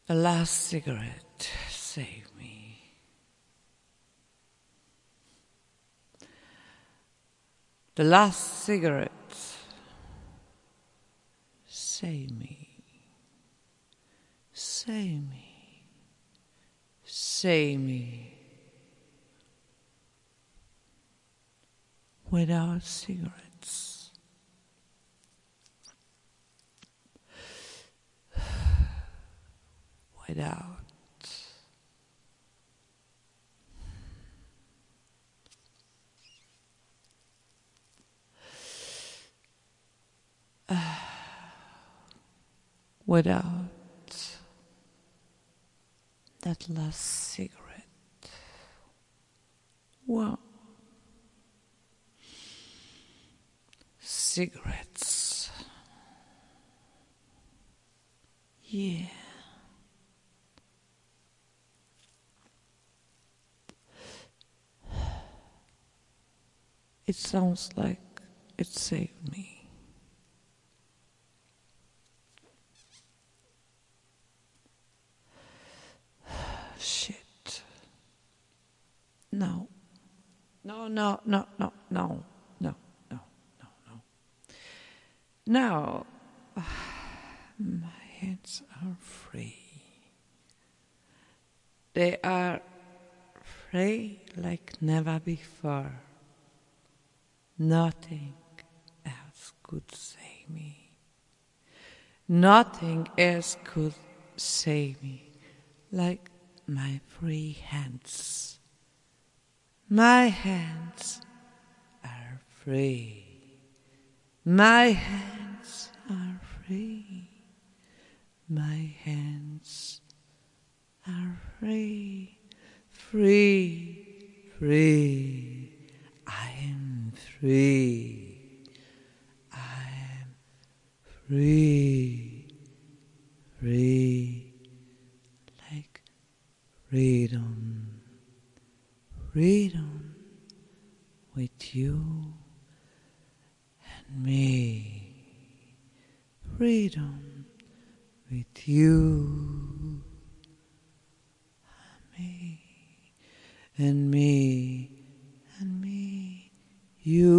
The last cigarette saved me. The last cigarette saved me. Save me. Save me. Without cigarettes. Without without that last cigarette. Well, cigarettes. Yeah. It sounds like it saved me. Shit. No. No. Now, my hands are free. They are free like never before. Nothing else could save me. Nothing else could save me like my free hands. My hands are free. My hands are free. My hands are free. Free, free. I am free. I am free. Free. Like freedom. Freedom with you and me. Freedom with you and me and me and me. You